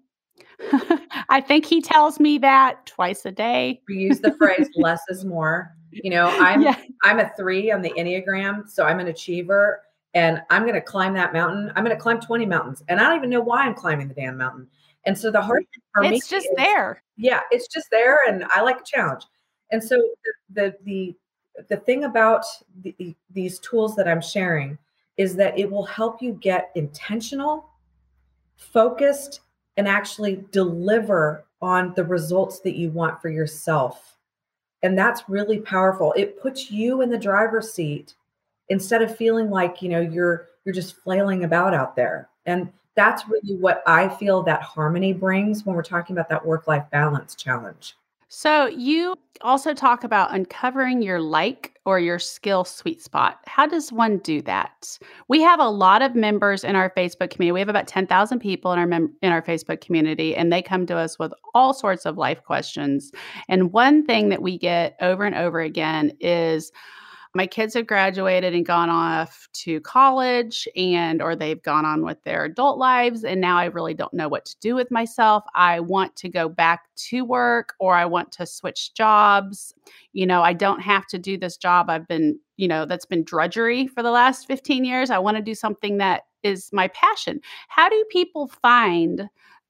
A: I think he tells me that twice a day.
C: we use the phrase less is more. You know, I'm
A: Yeah.
C: I'm a three on the Enneagram, so I'm an achiever and I'm going to climb that mountain. I'm going to climb twenty mountains and I don't even know why I'm climbing the damn mountain. And so the hard thing for me
A: It's just
C: is-
A: there.
C: Yeah, it's just there and I like a challenge. And so the the the, the thing about the, these tools that I'm sharing is that it will help you get intentional, focused, and actually deliver on the results that you want for yourself. And that's really powerful. It puts you in the driver's seat instead of feeling like, you know, you're you're just flailing about out there. And that's really what I feel that harmony brings when we're talking about that work-life balance challenge.
A: So you also talk about uncovering your like or your skill sweet spot. How does one do that? We have a lot of members in our Facebook community. We have about ten thousand people in our mem- in our Facebook community, and they come to us with all sorts of life questions. And one thing that we get over and over again is, My kids have graduated and gone off to college and or they've gone on with their adult lives, and now I really don't know what to do with myself. I want to go back to work or I want to switch jobs. You know, I don't have to do this job I've been, you know, that's been drudgery for the last fifteen years. I want to do something that is my passion. How do people find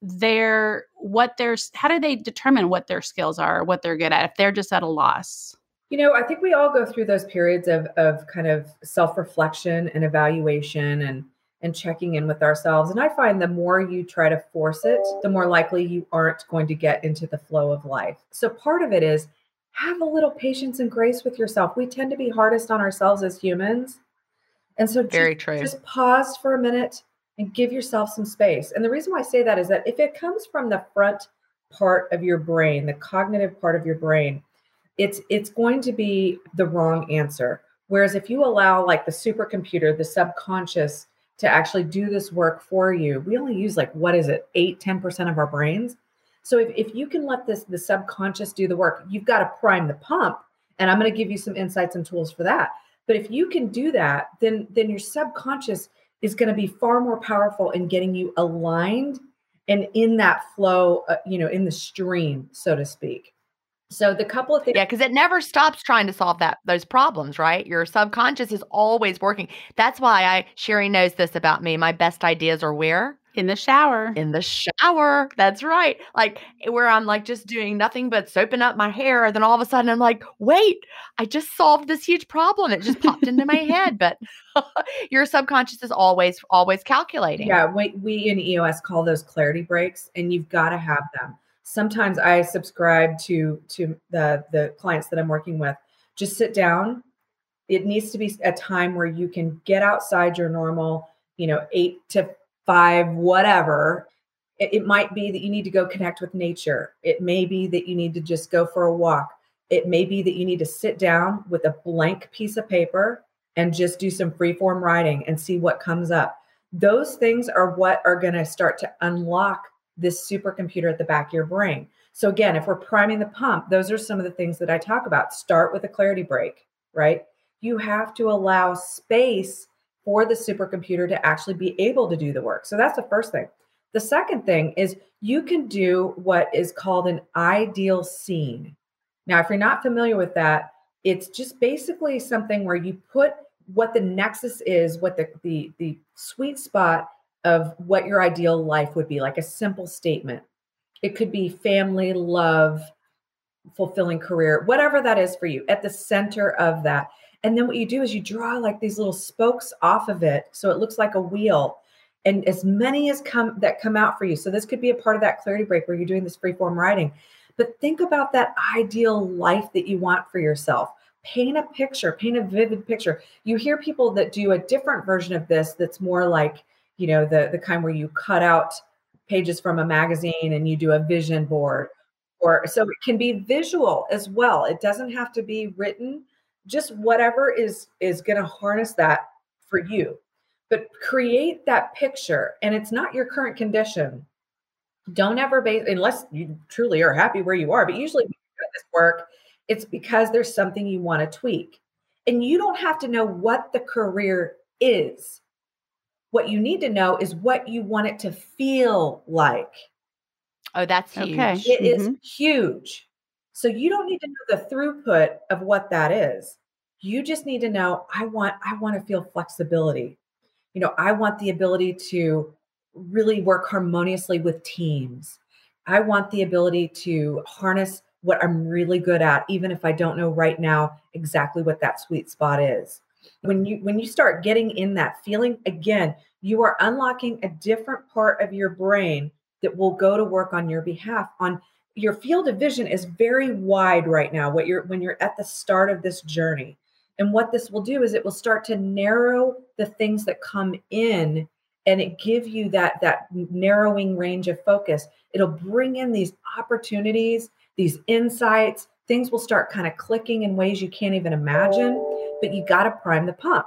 A: their what their how do they determine what their skills are, or what they're good at if they're just at a loss?
C: You know, I think we all go through those periods of of kind of self-reflection and evaluation and and checking in with ourselves. And I find the more you try to force it, the more likely you aren't going to get into the flow of life. So part of it is have a little patience and grace with yourself. We tend to be hardest on ourselves as humans. And so just,
B: Very true.
C: just pause for a minute and give yourself some space. And the reason why I say that is that if it comes from the front part of your brain, the cognitive part of your brain, it's it's going to be the wrong answer. Whereas if you allow like the supercomputer, the subconscious to actually do this work for you, we only use like, what is it, eight, ten percent of our brains. So if, if you can let this, the subconscious do the work, you've got to prime the pump. And I'm going to give you some insights and tools for that. But if you can do that, then, then your subconscious is going to be far more powerful in getting you aligned and in that flow, uh, you know, in the stream, so to speak. So the couple of things.
B: Yeah, because it never stops trying to solve that those problems, right? Your subconscious is always working. That's why I Sherry knows this about me. My best ideas are where?
A: In the shower.
B: In the shower. That's right. Like where I'm like just doing nothing but soaping up my hair. Then all of a sudden I'm like, wait, I just solved this huge problem. It just popped into my head. But your subconscious is always, always calculating.
C: Yeah, we, we in E O S call those clarity breaks, and you've got to have them. Sometimes I subscribe to to the the clients that I'm working with. Just sit down. It needs to be a time where you can get outside your normal, you know, eight to five, whatever. It, it might be that you need to go connect with nature. It may be that you need to just go for a walk. It may be that you need to sit down with a blank piece of paper and just do some free form writing and see what comes up. Those things are what are going to start to unlock this supercomputer at the back of your brain. So again, if we're priming the pump, those are some of the things that I talk about. Start with a clarity break, right? You have to allow space for the supercomputer to actually be able to do the work. So that's the first thing. The second thing is you can do what is called an ideal scene. Now, if you're not familiar with that, it's just basically something where you put what the nexus is, what the the, the sweet spot of what your ideal life would be, like a simple statement. It could be family, love, fulfilling career, whatever that is for you, at the center of that. And then what you do is you draw like these little spokes off of it. So it looks like a wheel, and as many as come that come out for you. So this could be a part of that clarity break where you're doing this free form writing. But think about that ideal life that you want for yourself. Paint a picture, paint a vivid picture. You hear people that do a different version of this that's more like, you know, the, the kind where you cut out pages from a magazine and you do a vision board. Or so it can be visual as well. It doesn't have to be written, just whatever is, is going to harness that for you. But create that picture, and it's not your current condition. Don't ever base, unless you truly are happy where you are, but usually when you do this work, it's because there's something you want to tweak. And you don't have to know what the career is. What you need to know is what you want it to feel like.
B: Oh, that's huge.
A: Okay.
C: It
A: Mhm.
C: is huge. So you don't need to know the throughput of what that is. You just need to know, I want, I want to feel flexibility. You know, I want the ability to really work harmoniously with teams. I want the ability to harness what I'm really good at, even if I don't know right now exactly what that sweet spot is. When you when you start getting in that feeling, again, you are unlocking a different part of your brain that will go to work on your behalf. On your field of vision is very wide right now. What you're when you're at the start of this journey. And what this will do is it will start to narrow the things that come in, and it give you that that narrowing range of focus. It'll bring in these opportunities, these insights. Things will start kind of clicking in ways you can't even imagine, but you got to prime the pump.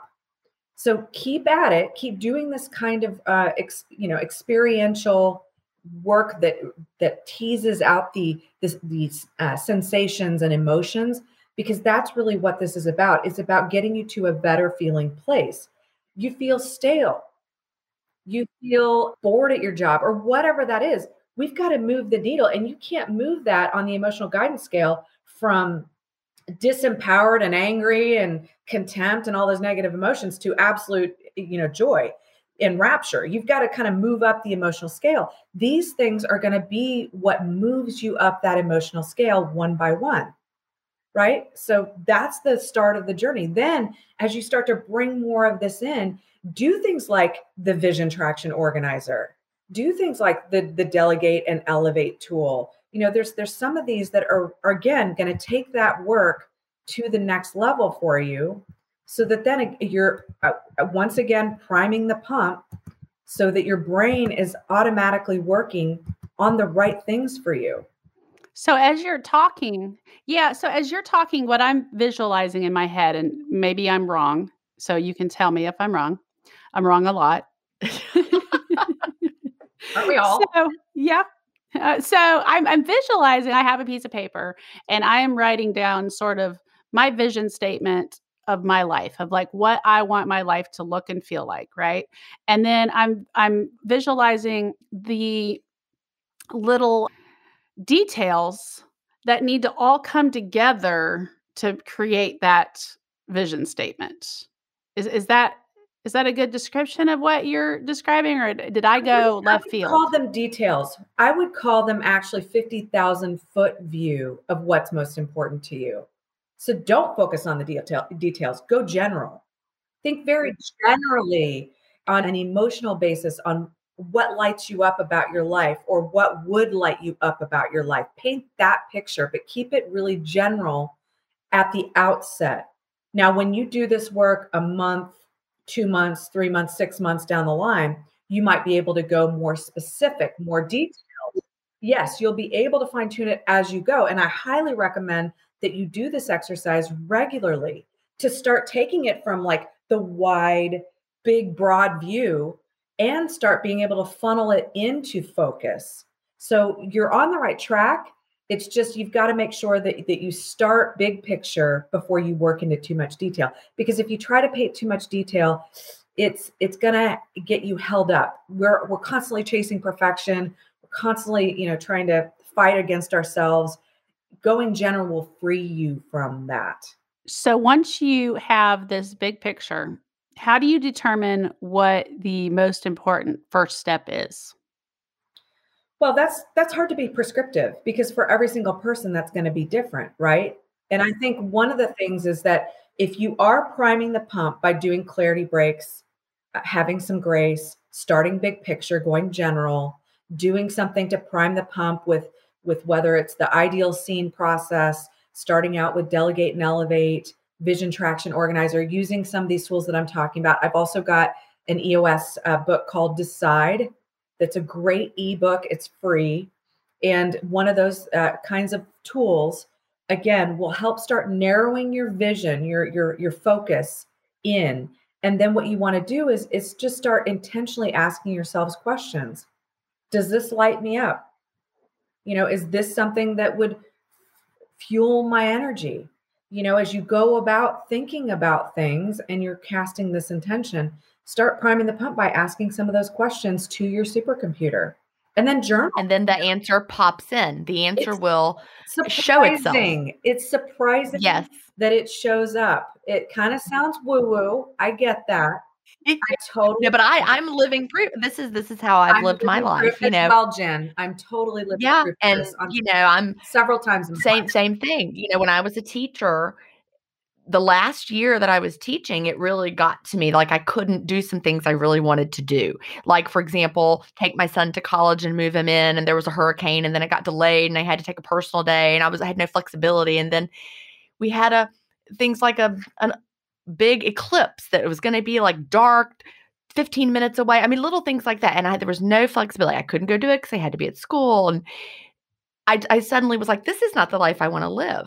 C: So keep at it, keep doing this kind of uh, ex, you know, experiential work that that teases out the this, these uh, sensations and emotions. because that's really what this is about. It's about getting you to a better feeling place. You feel stale, you feel bored at your job, or whatever that is. We've got to move the needle, and you can't move that on the emotional guidance scale from disempowered and angry and contempt and all those negative emotions to absolute, you know, joy and rapture. You've got to kind of move up the emotional scale. These things are going to be what moves you up that emotional scale one by one. Right? So that's the start of the journey. Then as you start to bring more of this in, do things like the vision traction organizer, do things like the, the delegate and elevate tool. You know, there's, there's some of these that are, are again, going to take that work to the next level for you so that then you're uh, once again priming the pump so that your brain is automatically working on the right things for you.
A: So as you're talking, yeah, so as you're talking, what I'm visualizing in my head, and maybe I'm wrong, so you can tell me if I'm wrong. I'm wrong a lot.
C: Aren't we all?
A: So, yeah. Uh, so I'm, I'm visualizing, I have a piece of paper and I am writing down sort of my vision statement of my life, of like what I want my life to look and feel like, right? And then I'm I'm visualizing the little details that need to all come together to create that vision statement. Is is that is that a good description of what you're describing, or did I go
C: I
A: left
C: would
A: field?
C: call them details. I would call them actually fifty thousand foot view of what's most important to you. So don't focus on the detail, details. Go general. Think very generally on an emotional basis on what lights you up about your life or what would light you up about your life. Paint that picture, but keep it really general at the outset. Now, when you do this work a month, two months, three months, six months down the line, you might be able to go more specific, more detailed. Yes, you'll be able to fine tune it as you go. And I highly recommend that you do this exercise regularly to start taking it from like the wide, big, broad view and start being able to funnel it into focus. So you're on the right track. It's just you've got to make sure that, that you start big picture before you work into too much detail. Because if you try to paint too much detail, it's it's gonna get you held up. We're we're constantly chasing perfection. We're constantly, you know, trying to fight against ourselves. Going general will free you from that.
A: So once you have this big picture, how do you determine what the most important first step is?
C: Well, that's that's hard to be prescriptive because for every single person that's going to be different, right? And I think one of the things is that if you are priming the pump by doing clarity breaks, uh, having some grace, starting big picture, going general, doing something to prime the pump with with whether it's the ideal scene process, starting out with delegate and elevate, vision traction organizer, using some of these tools that I'm talking about. I've also got an E O S uh, book called Decide. That's a great ebook. It's free. And one of those uh, kinds of tools, again, will help start narrowing your vision, your, your, your focus in. And then what you want to do is, is just start intentionally asking yourselves questions. Does this light me up? You know, is this something that would fuel my energy? You know, as you go about thinking about things and you're casting this intention, start priming the pump by asking some of those questions to your supercomputer and then journal.
B: And then the answer pops in. The answer
C: It's
B: will show itself.
C: surprising. It's surprising
B: Yes.
C: that it shows up. It kind of sounds woo-woo. I get that. I totally.
B: No, but I, I'm living proof. This is this is how I've
C: I'm
B: lived my
C: living
B: life.
C: proof
B: You
C: as
B: know,
C: well, Jen. I'm totally living
B: yeah,
C: proof of
B: and
C: this on
B: you know, I'm
C: several times in my
B: same
C: life.
B: same thing. You know, when I was a teacher, the last year that I was teaching, it really got to me. Like I couldn't do some things I really wanted to do. Like, for example, take my son to college and move him in, and there was a hurricane, and then it got delayed, and I had to take a personal day, and I was I had no flexibility. And then we had a things like a a big eclipse that it was going to be like dark fifteen minutes away. I mean, little things like that. And I, there was no flexibility. I couldn't go do it because I had to be at school. And I, I suddenly was like, this is not the life I want to live.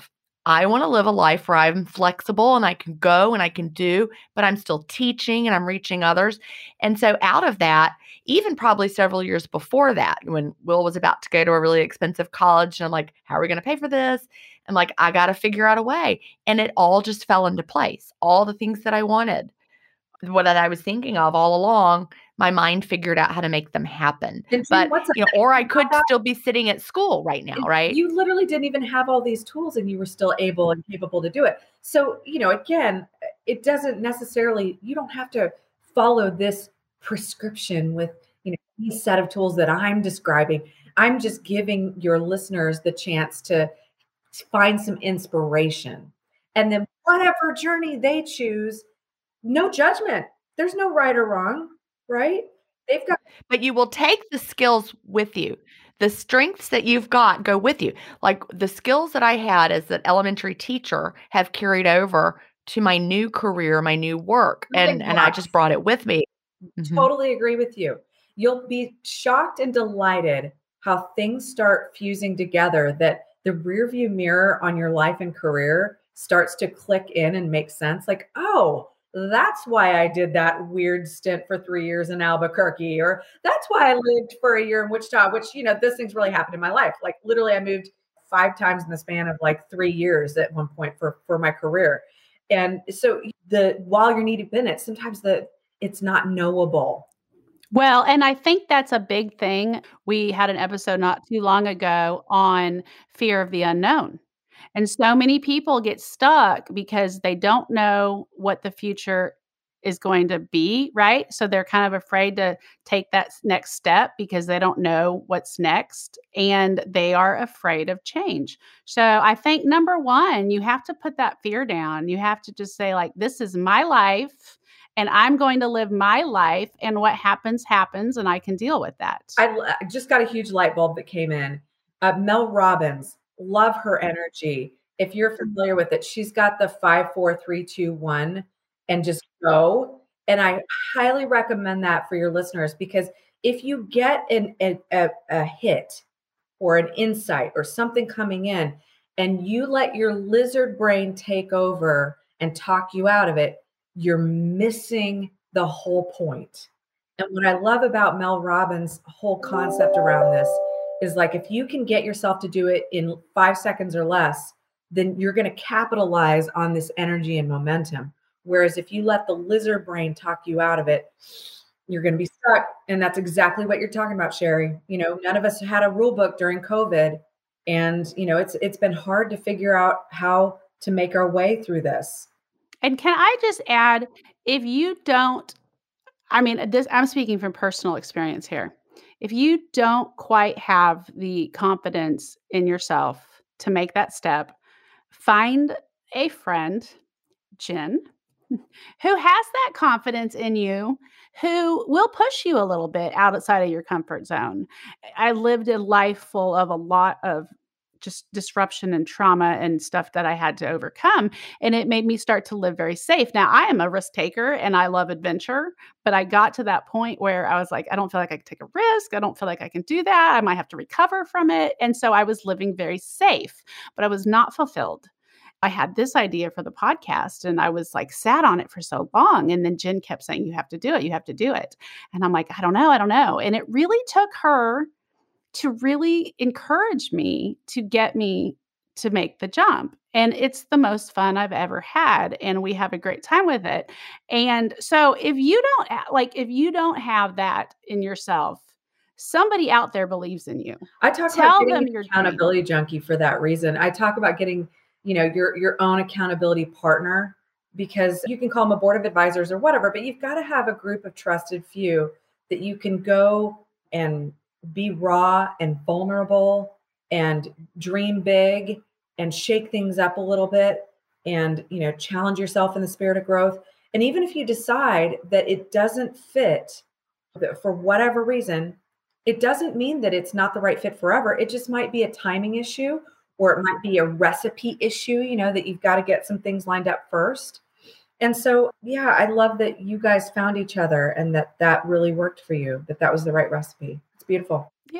B: I want to live a life where I'm flexible and I can go and I can do, but I'm still teaching and I'm reaching others. And so out of that, even probably several years before that, when Will was about to go to a really expensive college, and I'm like, how are we going to pay for this? And like, I got to figure out a way. And it all just fell into place. All the things that I wanted, what that I was thinking of all along, my mind figured out how to make them happen.
C: And Jen,
B: But,
C: what's
B: you know, or I could
C: that?
B: still be sitting at school right now,
C: And
B: right?
C: You literally didn't even have all these tools and you were still able and capable to do it. So, you know, again, it doesn't necessarily, you don't have to follow this prescription with, you know, these set of tools that I'm describing. I'm just giving your listeners the chance to find some inspiration. And then whatever journey they choose, no judgment. There's no right or wrong, right? They've got.
B: But you will take the skills with you. The strengths that you've got go with you. Like the skills that I had as an elementary teacher have carried over to my new career, my new work, and and I just brought it with me. Mhm.
C: Totally agree with you. You'll be shocked and delighted how things start fusing together, that the rearview mirror on your life and career starts to click in and make sense. Like, oh, that's why I did that weird stint for three years in Albuquerque, or that's why I lived for a year in Wichita, which, you know, this thing's really happened in my life. Like literally I moved five times in the span of like three years at one point for, for my career. And so the, while you're needing minutes, sometimes the, it's not knowable.
A: Well, and I think that's a big thing. We had an episode not too long ago on fear of the unknown. And so many people get stuck because they don't know what the future is going to be, right? So they're kind of afraid to take that s- next step because they don't know what's next and they are afraid of change. So I think number one, you have to put that fear down. You have to just say, like, this is my life and I'm going to live my life, and what happens, happens, and I can deal with that.
C: I l- I just got a huge light bulb that came in. Uh, Mel Robbins, love her energy. If you're familiar with it, she's got the five, four, three, two, one, and just go. And I highly recommend that for your listeners, because if you get an, a, a, a hit or an insight or something coming in, and you let your lizard brain take over and talk you out of it, you're missing the whole point. And what I love about Mel Robbins' whole concept around this is, like, if you can get yourself to do it in five seconds or less, then you're going to capitalize on this energy and momentum. Whereas if you let the lizard brain talk you out of it, you're going to be stuck. And that's exactly what you're talking about, Sherry. You know, none of us had a rule book during COVID. And, you know, it's it's been hard to figure out how to make our way through this.
A: And can I just add, if you don't, I mean, this, I'm speaking from personal experience here. If you don't quite have the confidence in yourself to make that step, find a friend, Jen, who has that confidence in you, who will push you a little bit outside of your comfort zone. I lived a life full of a lot of just disruption and trauma and stuff that I had to overcome. And it made me start to live very safe. Now, I am a risk taker and I love adventure, but I got to that point where I was like, I don't feel like I can take a risk. I don't feel like I can do that. I might have to recover from it. And so I was living very safe, but I was not fulfilled. I had this idea for the podcast and I was like sat on it for so long. And then Jen kept saying, you have to do it. You have to do it. And I'm like, I don't know. I don't know. And it really took her to really encourage me to get me to make the jump. And it's the most fun I've ever had. And we have a great time with it. And so if you don't ha- like, if you don't have that in yourself, somebody out there believes in you.
C: I talk
A: Tell
C: about getting
A: them
C: an
A: your dream.
C: accountability junkie for that reason. I talk about getting, you know, your your own accountability partner, because you can call them a board of advisors or whatever, but you've got to have a group of trusted few that you can go and be raw and vulnerable and dream big and shake things up a little bit and, you know, challenge yourself in the spirit of growth. And even if you decide that it doesn't fit that for whatever reason, it doesn't mean that it's not the right fit forever. It just might be a timing issue, or it might be a recipe issue, you know, that you've got to get some things lined up first. And so, yeah, I love that you guys found each other and that that really worked for you, that that was the right recipe. It's beautiful.
A: Yeah.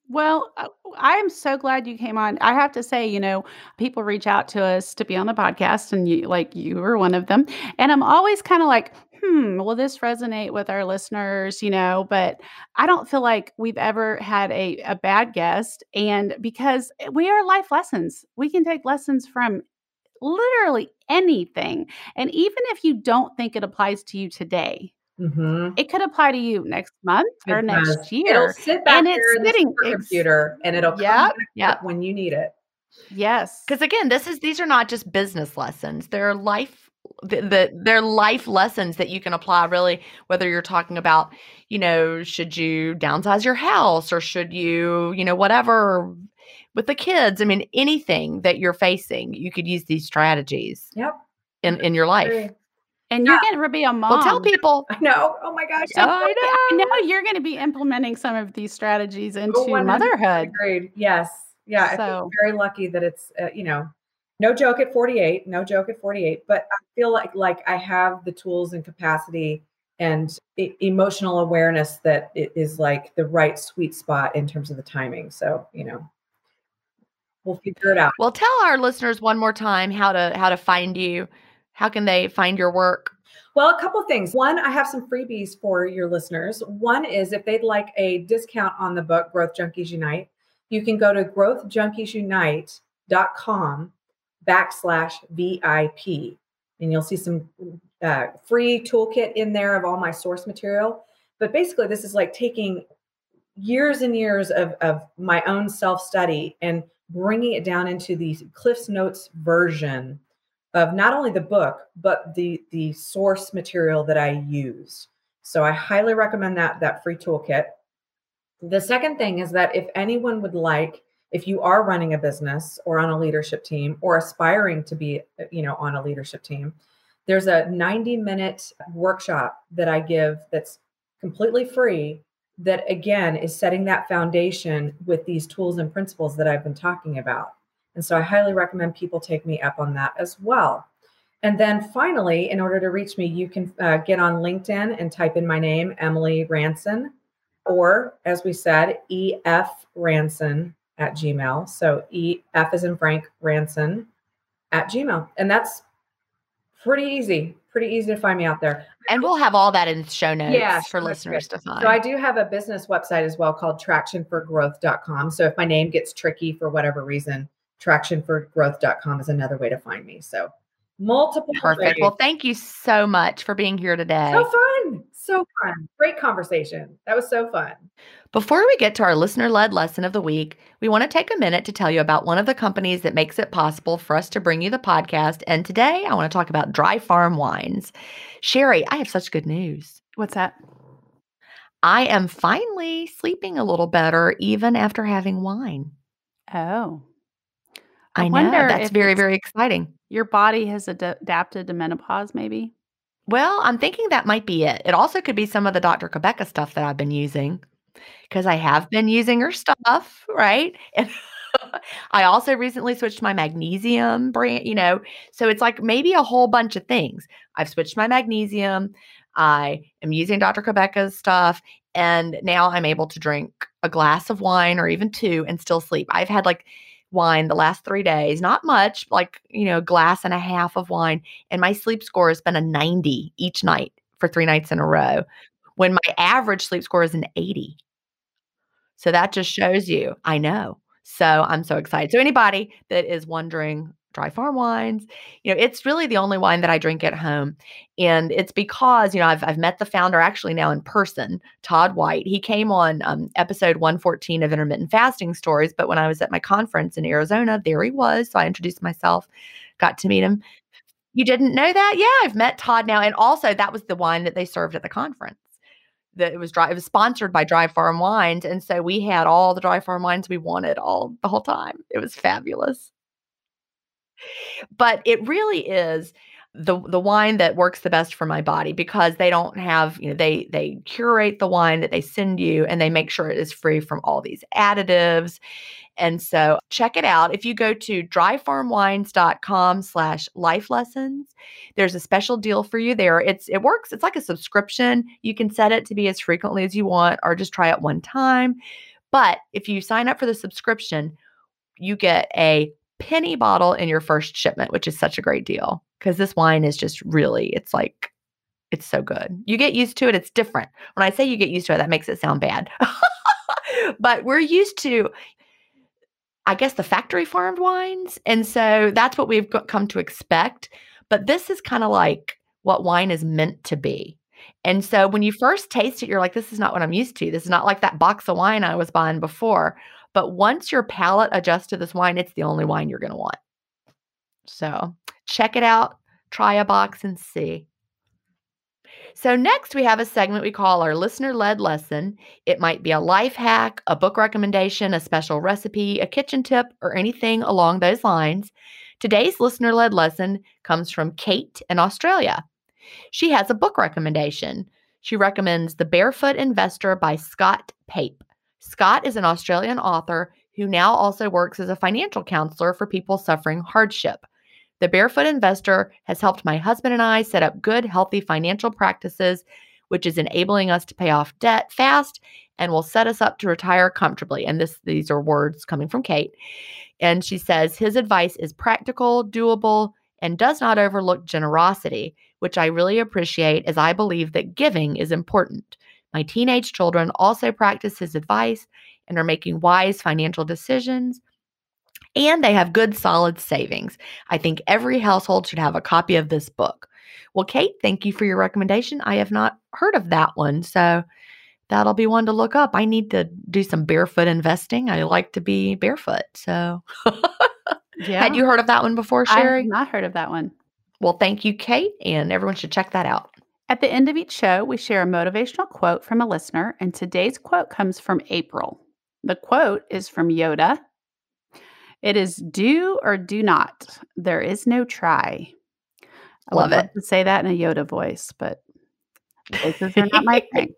A: Well, uh, I am so glad you came on. I have to say, you know, people reach out to us to be on the podcast, and you, like, you were one of them. And I'm always kind of like, hmm, will this resonate with our listeners? You know, but I don't feel like we've ever had a, a bad guest. And because we are life lessons, we can take lessons from literally anything. And even if you don't think it applies to you today,
C: Mhm.
A: it could apply to you next month or
C: It does.
A: next
C: It'll
A: year.
C: sit back
A: And
C: there
A: it's
C: in the
A: sitting ex
C: supercomputer, and it'll come
A: Yep,
C: back
B: Yep.
C: up when you need it.
A: yes.
B: Because again, this is these are not just business lessons. They're life the, the they're life lessons that you can apply really, whether you're talking about, you know, should you downsize your house or should you, you know, whatever with the kids. I mean, anything that you're facing, you could use these strategies
C: Yep.
B: in, in your life.
C: Agree.
A: And you're gonna be a mom.
B: Well, tell people.
C: I know. Oh my gosh.
A: So
B: I
A: I
B: know.
A: know you're gonna be implementing some of these strategies into
C: Oh, one hundred percent
A: motherhood.
C: agreed. Yes. Yeah. I
A: So
C: feel very lucky that it's, uh, you know, no joke at forty-eight, no joke at forty-eight, but I feel like, like I have the tools and capacity and e- emotional awareness that it is like the right sweet spot in terms of the timing. So, you know, we'll figure it out.
B: Well, tell our listeners one more time how to how to find you. How can they find your work?
C: Well, a couple things. One, I have some freebies for your listeners. One is if they'd like a discount on the book, Growth Junkies Unite, you can go to growth junkies unite dot com backslash V I P. And you'll see some uh, free toolkit in there of all my source material. But basically, this is like taking years and years of, of my own self-study and bringing it down into the Cliff's Notes version of not only the book, but the, the source material that I use. So I highly recommend that, that free toolkit. The second thing is that if anyone would like, if you are running a business or on a leadership team or aspiring to be, you know, on a leadership team, there's a ninety minute workshop that I give that's completely free that again is setting that foundation with these tools and principles that I've been talking about. And so I highly recommend people take me up on that as well. And then finally, in order to reach me, you can uh, get on LinkedIn and type in my name, Emily Ranson, or as we said, E F Ranson at Gmail. So E F as in Frank, Ranson at Gmail. And that's pretty easy, pretty easy to find me out there.
B: And we'll have all that in the show notes
C: Yeah,
B: for
C: that's
B: listeners
C: good.
B: to find.
C: So I do have a business website as well called traction for growth dot com. So if my name gets tricky for whatever reason, traction for growth dot com is another way to find me. So multiple
B: Perfect.
C: ways.
B: Well, thank you so much for being here today.
C: So fun. So fun. Great conversation. That was so fun.
B: Before we get to our listener-led lesson of the week, we want to take a minute to tell you about one of the companies that makes it possible for us to bring you the podcast. And today I want to talk about Dry Farm Wines. Sherry, I have such good news.
A: what's that?
B: I am finally sleeping a little better even after having wine.
A: Oh.
B: I, know.
A: wonder
B: That's
A: if
B: very,
A: it's-
B: very exciting.
A: Your body has ad- adapted to menopause, maybe?
B: Well, I'm thinking that might be it. It also could be some of the Doctor Quebeca stuff that I've been using because I have been using her stuff, right? And I also recently switched my magnesium brand, you know, so it's like maybe a whole bunch of things. I've switched my magnesium. I am using Doctor Quebeca's stuff, and now I'm able to drink a glass of wine or even two and still sleep. I've had like wine the last three days, not much, like, you know, a glass and a half of wine. And my sleep score has been a ninety each night for three nights in a row, when my average sleep score is an eighty. So that just shows you, I know. So I'm so excited. So anybody that is wondering, Dry Farm Wines, you know, it's really the only wine that I drink at home. And it's because, you know, I've, I've met the founder actually now in person, Todd White. He came on um, episode one fourteen of Intermittent Fasting Stories. But when I was at my conference in Arizona, there he was. So I introduced myself, got to meet him. You didn't know that? Yeah, I've met Todd now. And also that was the wine that they served at the conference. That it was dry, it was sponsored by Dry Farm Wines. And so we had all the Dry Farm wines we wanted all the whole time. It was fabulous. But it really is the the wine that works the best for my body because they don't have, you know, they they curate the wine that they send you and they make sure it is free from all these additives. And so check it out. If you go to dry farm wines dot com slash life lessons, there's a special deal for you there. It's it works. It's like a subscription. You can set it to be as frequently as you want or just try it one time. But if you sign up for the subscription, you get a penny bottle in your first shipment, which is such a great deal because this wine is just really, it's like, it's so good. You get used to it. It's different. When I say you get used to it, that makes it sound bad. But we're used to, I guess, the factory farmed wines. And so that's what we've got, come to expect. But this is kind of like what wine is meant to be. And so when you first taste it, you're like, this is not what I'm used to. This is not like that box of wine I was buying before. But once your palate adjusts to this wine, it's the only wine you're going to want. So check it out. Try a box and see. So next we have a segment we call our listener-led lesson. It might be a life hack, a book recommendation, a special recipe, a kitchen tip, or anything along those lines. Today's listener-led lesson comes from Kate in Australia. She has a book recommendation. She recommends The Barefoot Investor by Scott Pape. Scott is an Australian author who now also works as a financial counselor for people suffering hardship. The Barefoot Investor has helped my husband and I set up good, healthy financial practices, which is enabling us to pay off debt fast and will set us up to retire comfortably. And this, these are words coming from Kate. And she says his advice is practical, doable, and does not overlook generosity, which I really appreciate as I believe that giving is important. My teenage children also practice his advice and are making wise financial decisions. And they have good, solid savings. I think every household should have a copy of this book. Well, Kate, thank you for your recommendation. I have not heard of that one, so that'll be one to look up. I need to do some barefoot investing. I like to be barefoot, so.
A: Yeah.
B: Had you heard of that one before,
A: I
B: Sherry?
A: have not heard of that one.
B: Well, thank you, Kate, and everyone should check that out.
A: At the end of each show, we share a motivational quote from a listener, and today's quote comes from April. The quote is from Yoda. It is do or do not. There is no try. I
B: Love
A: would love
B: it.
A: to say that in a Yoda voice, but voices are not my thing.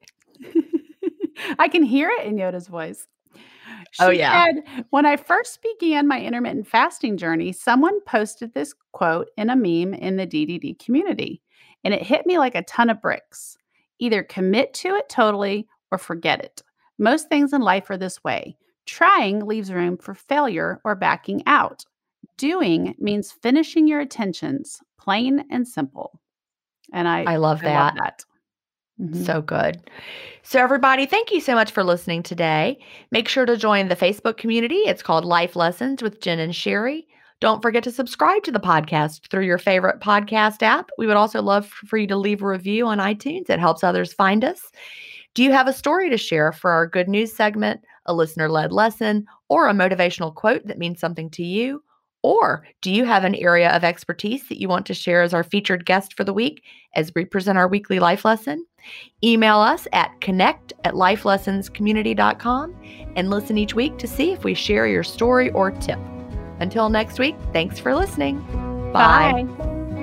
A: I can hear it in Yoda's voice. She
B: Oh, yeah.
A: said, when I first began my intermittent fasting journey, someone posted this quote in a meme in the D D D community, and it hit me like a ton of bricks. Either commit to it totally or forget it. Most things in life are this way. Trying leaves room for failure or backing out. Doing means finishing your intentions, plain and simple. And I,
B: I love
A: I
B: that.
A: love that. Mhm.
B: So good. So everybody, thank you so much for listening today. Make sure to join the Facebook community. It's called Life Lessons with Jen and Sherry. Don't forget to subscribe to the podcast through your favorite podcast app. We would also love for you to leave a review on iTunes. It helps others find us. Do you have a story to share for our good news segment, a listener-led lesson, or a motivational quote that means something to you? Or do you have an area of expertise that you want to share as our featured guest for the week as we present our weekly life lesson? Email us at connect at lifelessonscommunity dot com and listen each week to see if we share your story or tip. Until next week, thanks for listening. Bye.
A: Bye.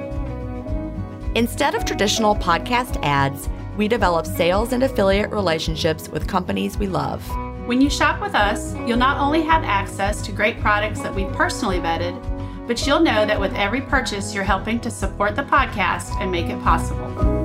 B: Instead of traditional podcast ads, we develop sales and affiliate relationships with companies we love.
A: When you shop with us, you'll not only have access to great products that we've personally vetted, but you'll know that with every purchase, you're helping to support the podcast and make it possible.